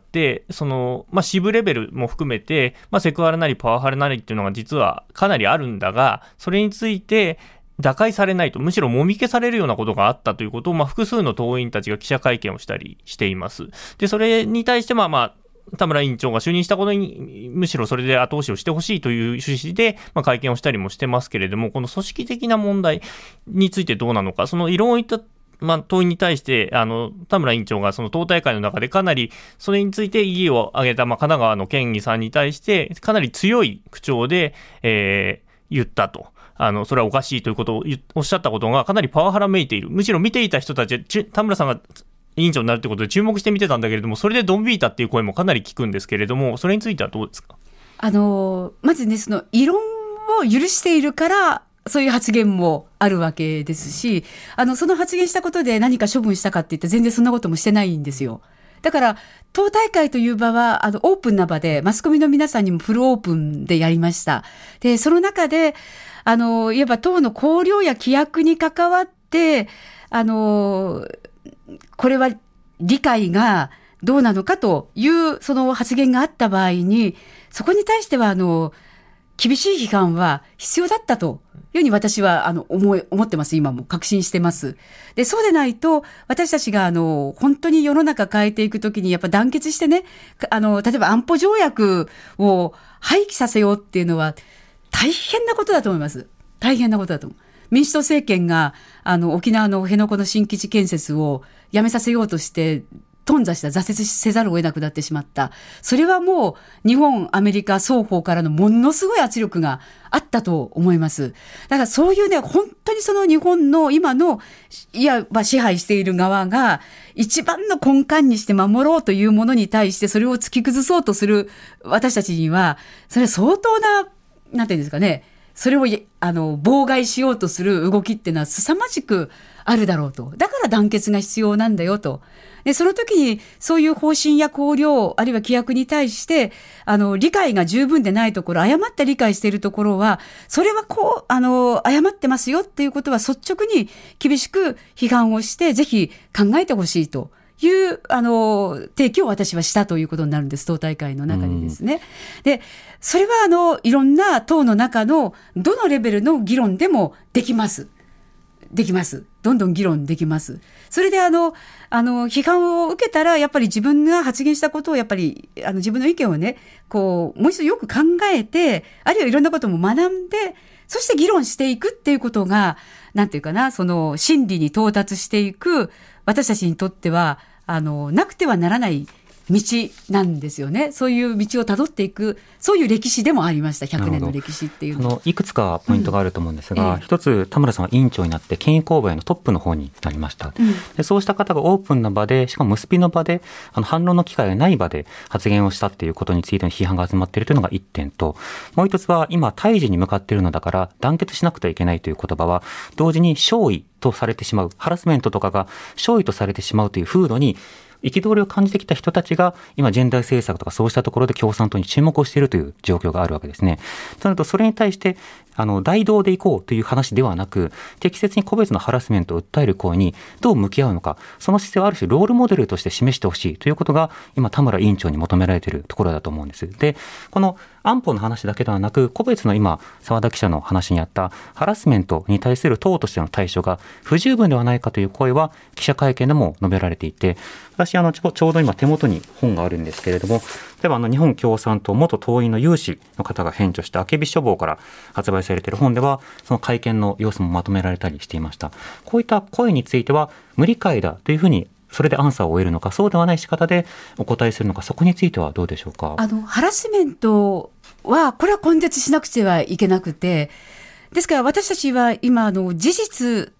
その、まあ、支部レベルも含めて、まあ、セクハラなりパワハラなりっていうのが実はかなりあるんだが、それについて打開されないと、むしろもみ消されるようなことがあったということを、まあ、複数の党員たちが記者会見をしたりしています。でそれに対してまあまあ田村委員長が就任したことにむしろそれで後押しをしてほしいという趣旨で、まあ、会見をしたりもしてますけれども、この組織的な問題についてどうなのか、その異論を言ったまあ、党員に対してあの田村委員長がその党大会の中でかなりそれについて異議を挙げた、まあ、神奈川の県議さんに対してかなり強い口調で、えー、言ったと。あのそれはおかしいということをおっしゃったことがかなりパワハラめいている。むしろ見ていた人たちは田村さんが委員長になるということで注目して見てたんだけれども、それでドン引いたっていう声もかなり聞くんですけれども、それについてはどうですか。 あのまずね、その異論を許しているからそういう発言もあるわけですし、あのその発言したことで何か処分したかって言って全然そんなこともしてないんですよ。だから党大会という場はあのオープンな場でマスコミの皆さんにもフルオープンでやりました。でその中であのいわば党の綱領や規約に関わってあのこれは理解がどうなのかというその発言があった場合に、そこに対してはあの厳しい批判は必要だったというふうに私はあの思い、思ってます。今も確信してます。で、そうでないと私たちがあの本当に世の中変えていくときにやっぱ団結してね、あの例えば安保条約を廃棄させようっていうのは大変なことだと思います。大変なことだと思う。民主党政権があの沖縄の辺野古の新基地建設をやめさせようとして頓挫した、挫折せざるを得なくなってしまった。それはもう日本、アメリカ双方からのものすごい圧力があったと思います。だからそういうね、本当にその日本の今のいわば支配している側が一番の根幹にして守ろうというものに対してそれを突き崩そうとする私たちには、それは相当な、なんていうんですかね、それをあの妨害しようとする動きっていうのは凄まじくあるだろうと。だから団結が必要なんだよと。でその時にそういう方針や綱領あるいは規約に対してあの理解が十分でないところ、誤って理解しているところはそれはこうあの誤ってますよっていうことは率直に厳しく批判をしてぜひ考えてほしいというあの提起を私はしたということになるんです。党大会の中でですね。でそれはあのいろんな党の中のどのレベルの議論でもできますできますどんどん議論できます。それであのあの批判を受けたらやっぱり自分が発言したことをやっぱりあの自分の意見をねこうもう一度よく考えて、あるいはいろんなことも学んで、そして議論していくっていうことがなんていうかな、その真理に到達していく私たちにとってはあのなくてはならない道なんですよね。そういう道をたどっていく、そういう歴史でもありました。ひゃくねんの歴史っていうの。 あのいくつかポイントがあると思うんですが、 うん、 一つ田村さんは委員長になって権威公募へのトップの方になりました、うん、でそうした方がオープンな場で、しかも結びの場であの反論の機会がない場で発言をしたっていうことについての批判が集まっているというのが一点と、もう一つは今対峙に向かっているのだから団結しなくてはいけないという言葉は同時に勝意とされてしまう、ハラスメントとかが勝意とされてしまうという風土に憤りを感じてきた人たちが今ジェンダー政策とかそうしたところで共産党に注目をしているという状況があるわけですね。となるとそれに対してあの大道でいこうという話ではなく、適切に個別のハラスメントを訴える声にどう向き合うのか、その姿勢をある種ロールモデルとして示してほしいということが今田村委員長に求められているところだと思うんです。でこの安保の話だけではなく、個別の今澤田記者の話にあったハラスメントに対する党としての対処が不十分ではないかという声は記者会見でも述べられていて、私あのちょ、ちょうど今手元に本があるんですけれども、例えばあの日本共産党元党員の有志の方が編著したあけび書房から発売されている本ではその会見の様子もまとめられたりしていました。こういった声については無理解だというふうにそれでアンサーを終えるのか、そうではない仕方でお答えするのか、そこについてはどうでしょうか。 あのハラスメントはこれは根絶しなくてはいけなくて、ですから私たちは今あの事実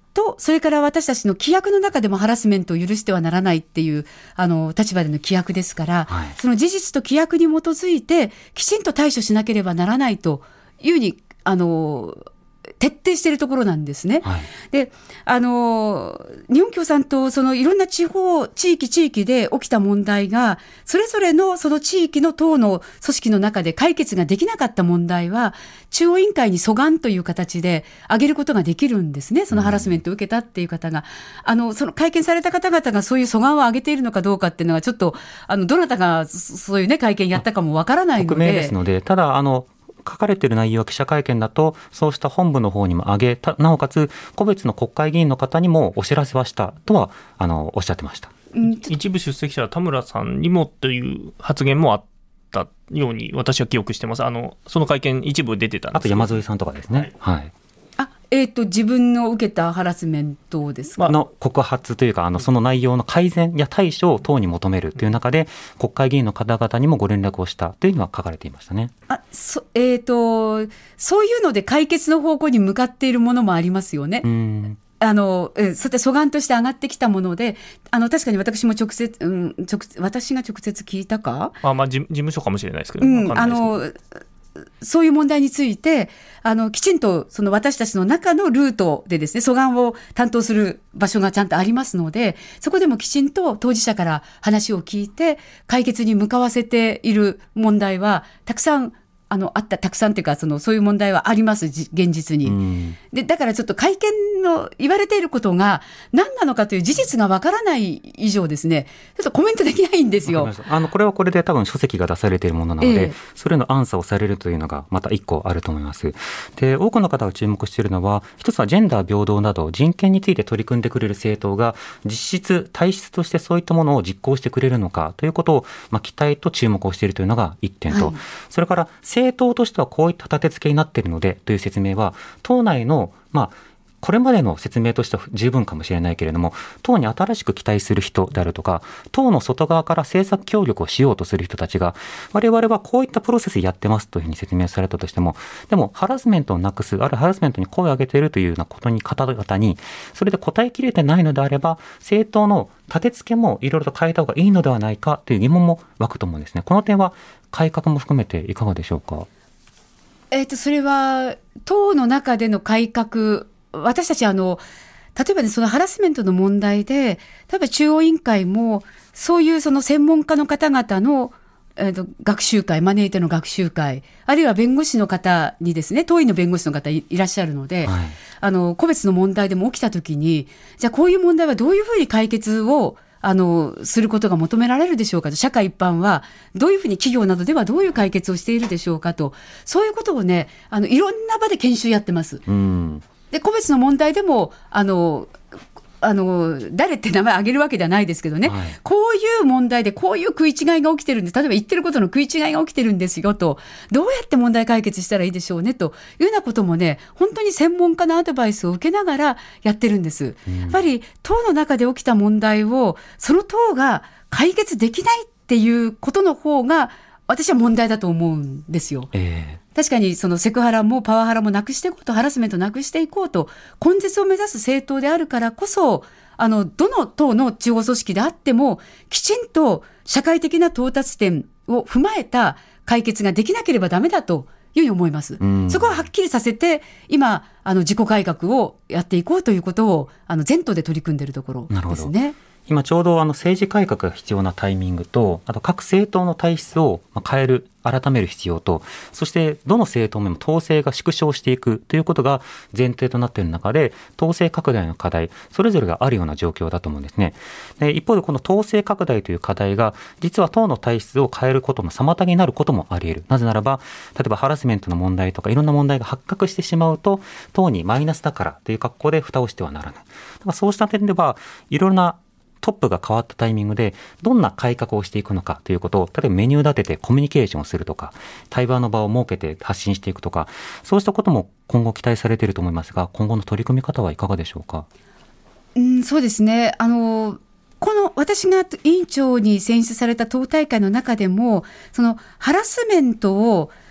と、それから私たちの規約の中でもハラスメントを許してはならないっていう、あの、立場での規約ですから、はい、その事実と規約に基づいて、きちんと対処しなければならないというふうに、あの、徹底しているところなんですね。はい、で、あの、日本共産党、そのいろんな地方、地域、地域で起きた問題が、それぞれのその地域の党の組織の中で解決ができなかった問題は、中央委員会に訴願という形で挙げることができるんですね。そのハラスメントを受けたっていう方が。あの、その会見された方々がそういう訴願を挙げているのかどうかっていうのは、ちょっと、あの、どなたがそういうね、会見やったかもわからないので。 匿名ですので、ただ、あの、書かれている内容は記者会見だとそうした本部の方にも上げた、なおかつ個別の国会議員の方にもお知らせはしたとはあのおっしゃってました。 一部出席者は田村さんにもという発言もあったように私は記憶してます。あのその会見一部出てたんですけど、 あと山添さんとかですね、はいはい、 えー、と自分の受けたハラスメントですか、 まあ、の告発というかあのその内容の改善や対処を党に求めるという中で国会議員の方々にもご連絡をしたというのは書かれていましたね。 あそ、えー、とそういうので解決の方向に向かっているものもありますよね。うんあのえそうやって訴願として上がってきたもので、あの確かに私も直接、うん、直私が直接聞いたか、 あ、まあ、事務所かもしれないですけど、 うん、あのそういう問題についてあのきちんとその私たちの中のルートでですね、訴願を担当する場所がちゃんとありますので、そこでもきちんと当事者から話を聞いて解決に向かわせている問題はたくさんあのあったたくさんというかそのそういう問題はあります、現実に。うんでだからちょっと会見の言われていることが何なのかという事実がわからない以上ですね、ちょっとコメントできないんですよ。 あのこれはこれで多分書籍が出されているものなので、ええ、それのアンサーをされるというのがまた一個あると思います。で多くの方が注目しているのは、一つはジェンダー平等など人権について取り組んでくれる政党が実質体質としてそういったものを実行してくれるのかということを、まあ、期待と注目をしているというのが一点と、はい、それから政党としてはこういった立て付けになっているのでという説明は党内のまあこれまでの説明としては十分かもしれないけれども、党に新しく期待する人であるとか、党の外側から政策協力をしようとする人たちが、我々はこういったプロセスやってますというふうに説明されたとしても、でもハラスメントをなくす、あるいはハラスメントに声を上げているというようなことに方々に、それで答えきれてないのであれば、政党の立て付けもいろいろと変えた方がいいのではないかという疑問も湧くと思うんですね。この点は改革も含めていかがでしょうか。 えーと、それは党の中での改革、私たちあの例えばね、そのハラスメントの問題で、例えば中央委員会もそういうその専門家の方々の、えーと、学習会、招いての学習会、あるいは弁護士の方にですね、党員の弁護士の方 い, いらっしゃるので、はい、あの個別の問題でも起きたときに、じゃあこういう問題はどういうふうに解決をあのすることが求められるでしょうかと、社会一般はどういうふうに企業などではどういう解決をしているでしょうかと、そういうことをね、あのいろんな場で研修やってます。うんで個別の問題でもあのあの誰って名前挙げるわけではないですけどね、はい、こういう問題でこういう食い違いが起きてるんです、例えば言ってることの食い違いが起きてるんですよと、どうやって問題解決したらいいでしょうねというようなこともね、本当に専門家のアドバイスを受けながらやってるんです、うん、やっぱり党の中で起きた問題をその党が解決できないっていうことの方が私は問題だと思うんですよ、えー、確かにそのセクハラもパワハラもなくしていこうと、ハラスメントなくしていこうと根絶を目指す政党であるからこそ、あのどの党の地方組織であってもきちんと社会的な到達点を踏まえた解決ができなければダメだというふうに思います、うん、そこははっきりさせて今あの自己改革をやっていこうということをあの全党で取り組んでいるところですね。 今ちょうどあの政治改革が必要なタイミングと、あと各政党の体質を変える、改める必要と、そしてどの政党も党勢が縮小していくということが前提となっている中で、党勢拡大の課題それぞれがあるような状況だと思うんですね。で一方でこの党勢拡大という課題が実は党の体質を変えることの妨げになることもあり得る。なぜならば例えばハラスメントの問題とかいろんな問題が発覚してしまうと党にマイナスだからという格好で蓋をしてはならない。だからそうした点ではいろいろなトップが変わったタイミングでどんな改革をしていくのかということを、例えばメニュー立ててコミュニケーションをするとか、対話の場を設けて発信していくとか、そうしたことも今後期待されていると思いますが、今後の取り組み方はいかがでしょうか。 うん、そうですね、あのこの私が委員長に選出された党大会の中でも、そのハラスメントを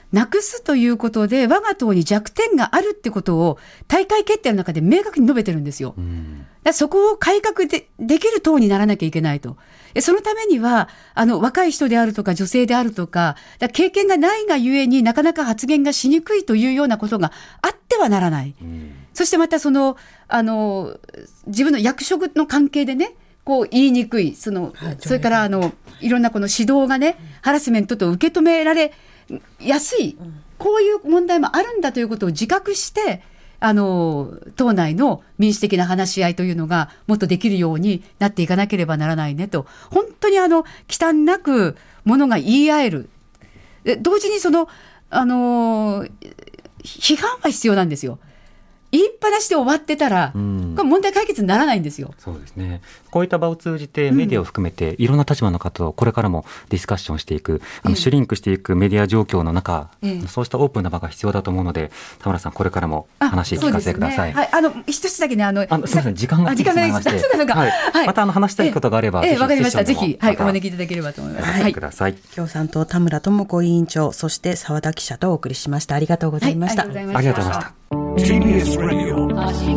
なくすということで我が党に弱点があるってことを大会決定の中で明確に述べてるんですよ。 うんだそこを改革で、できる党にならなきゃいけないと。そのためには、あの、若い人であるとか女性であるとか、だ経験がないがゆえになかなか発言がしにくいというようなことがあってはならない。うん、そしてまたその、あの、自分の役職の関係でね、こう言いにくい、その、はい、それからあの、いろんなこの指導がね、ハラスメントと受け止められやすい、こういう問題もあるんだということを自覚して、あの党内の民主的な話し合いというのがもっとできるようになっていかなければならないねと、本当にあの忌憚なくものが言い合える、同時にそのあの批判は必要なんですよ。言いっぱなしで終わってたら、うん、これ問題解決にならないんですよ。 そうですね。こういった場を通じてメディアを含めていろんな立場の方とこれからもディスカッションしていく、あのシュリンクしていくメディア状況の中、ええ、そうしたオープンな場が必要だと思うので、田村さんこれからも話聞かせてください。 ね、はい、あの一つだけね、あのあのすみません、時間が来てしまいまして、はいはい、またあの話したいことがあれば、 ええ、わかりました。ぜひ、はい、お招きいただければと思います。 はい、ください。 共産党田村智子委員長、そして澤田記者とお送りしました。ありがとうございました。 はい、ありがとうございました。 ティービーエス Radio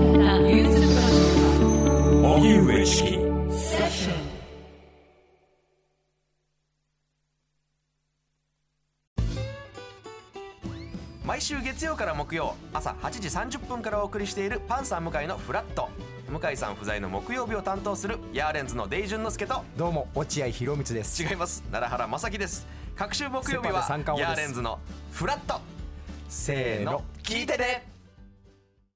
荻上チキ毎週月曜から木曜朝はちじさんじゅっぷんからお送りしているパンサー向井のフラット。向井さん不在の木曜日を担当するヤーレンズのデイジュンの之介と、 どうも落合博満です。 違います、奈良原正樹です。各週木曜日はヤーレンズのフラット。せーの、聞いてね。